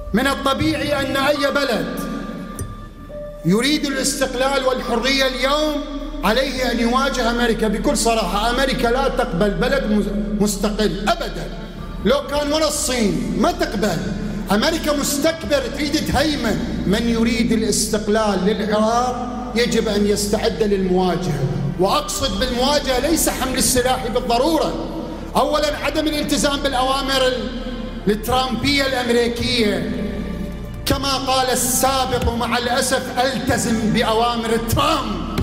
من الطبيعي أن أي بلد يريد الاستقلال والحرية اليوم عليه أن يواجه أمريكا بكل صراحة. أمريكا لا تقبل بلد مستقل أبدا، لو كان ولا الصين ما تقبل. أمريكا مستكبر تريد تهيمن. من يريد الاستقلال للعراق يجب أن يستعد للمواجهة، وأقصد بالمواجهة ليس حمل السلاح بالضرورة. أولا عدم الالتزام بالأوامر الترامبية الأمريكية، كما قال السابق ومع الأسف ألتزم بأوامر ترامب.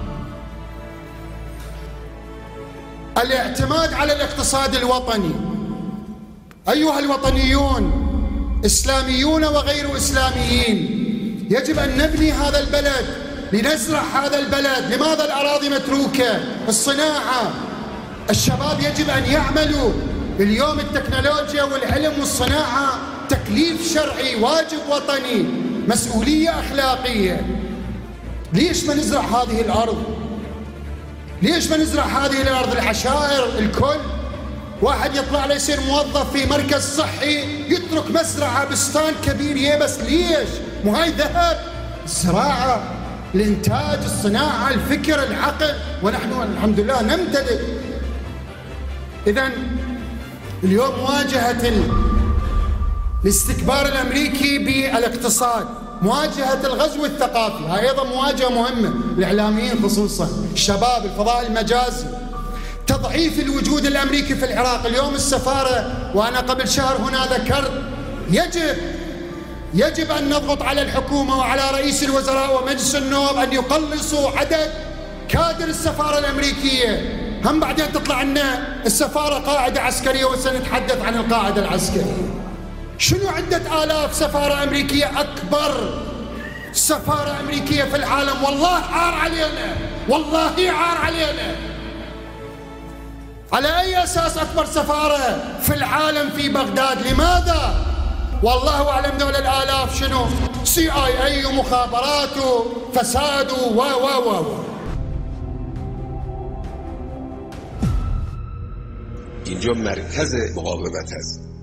الاعتماد على الاقتصاد الوطني. أيها الوطنيون، إسلاميون وغير إسلاميين، يجب أن نبني هذا البلد، لنزرع هذا البلد. لماذا الأراضي متروكة؟ الصناعة، الشباب يجب أن يعملوا. اليوم التكنولوجيا والعلم والصناعة تكليف شرعي، واجب وطني، مسؤولية أخلاقية. ليش ما نزرع هذه الأرض؟ ليش ما نزرع هذه الأرض؟ العشائر الكل واحد يطلع له يصير موظف في مركز صحي يترك مزرعة بستان كبير بس. ليش؟ مو هاي ذهب؟ الزراعة، الإنتاج، الصناعة، الفكر، العقل، ونحن الحمد لله نمتلك. إذن اليوم مواجهة الاستكبار الأمريكي بالاقتصاد، مواجهة الغزو الثقافي، هاي أيضا مواجهة مهمة، الإعلاميين خصوصا، الشباب، الفضاء المجازي، تضعيف الوجود الأمريكي في العراق. اليوم السفارة، وأنا قبل شهر هنا ذكرت، يجب أن نضغط على الحكومة وعلى رئيس الوزراء ومجلس النواب أن يقلصوا عدد كادر السفارة الأمريكية. هم بعدين تطلع لنا السفارة قاعدة عسكرية وسنتحدث عن القاعدة العسكرية. شنو عدة آلاف سفارة أمريكية، أكبر سفارة أمريكية في العالم. والله عار علينا، والله عار علينا. على أي أساس أكبر سفارة في العالم في بغداد؟ لماذا؟ والله أعلم دول الآلاف. شنو؟ CIA ومخابرات وفساد اینجا مرکز مقاومت است.